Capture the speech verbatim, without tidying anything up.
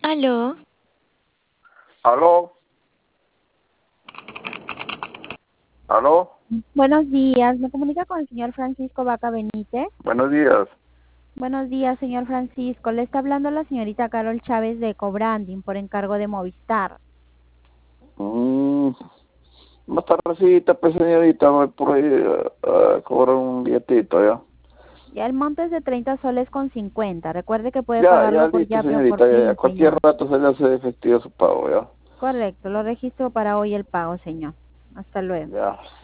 Aló. ¿Aló? ¿Aló? Buenos días, me comunica con el señor Francisco Vaca Benítez. Buenos días. Buenos días, señor Francisco. Le está hablando la señorita Carol Chávez de Cobranding por encargo de Movistar. Mm, más tardecita, pues señorita, voy por ahí a, a cobrar un billetito, ¿ya? Ya el monto es de treinta soles con cincuenta. Recuerde que puede Ya, ya pagarlo por listo, llave o por señorita, ya, ya. PIN, Cualquier señor. rato se le hace efectivo su pago, ¿ya? Correcto, lo registro para hoy el pago, señor. Hasta luego. Ya.